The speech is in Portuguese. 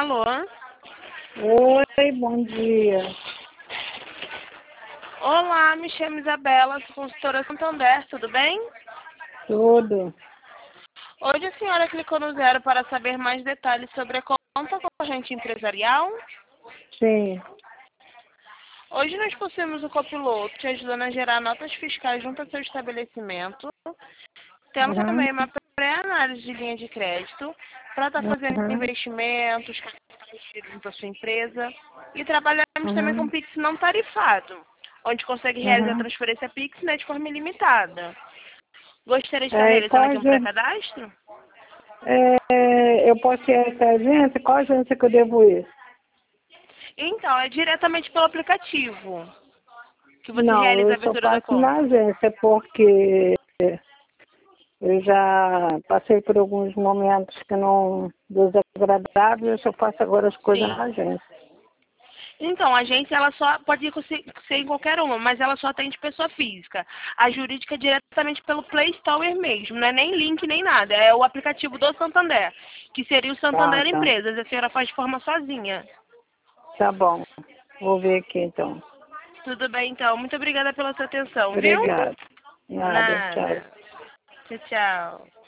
Alô? Oi, bom dia. Olá, me chamo Isabela, sou consultora Santander, tudo bem? Tudo. Hoje a senhora clicou no 0 para saber mais detalhes sobre a conta corrente empresarial. Sim. Hoje nós possuímos o copiloto te ajudando a gerar notas fiscais junto ao seu estabelecimento. Temos Uhum. também uma pré-análise de linha de crédito para estar fazendo Uhum. investimentos, junto à sua empresa. E trabalhamos também com Uhum. Pix não tarifado, onde consegue realizar a Uhum. transferência Pix, né, de forma ilimitada. Gostaria de estar E realizando aqui um pré-cadastro? eu posso ir a essa agência? Qual agência que eu devo ir? Então, é diretamente pelo aplicativo que você Não, realiza a eu só abertura da faço na conta. agência porque eu já passei por alguns momentos que não desagradáveis, eu só faço agora as coisas Sim. na agência. Então, a agência ela só pode ser em qualquer uma, mas ela só atende pessoa física. A jurídica é diretamente pelo Play Store mesmo, não é nem link nem nada. É o aplicativo do Santander, que seria o Ah, Santander tá. Empresas. A senhora faz de forma sozinha. Tá bom. Vou ver aqui então. Tudo bem, então. Muito obrigada pela sua atenção, viu? Obrigada. Nada. Tchau. Nada. Tchau, tchau.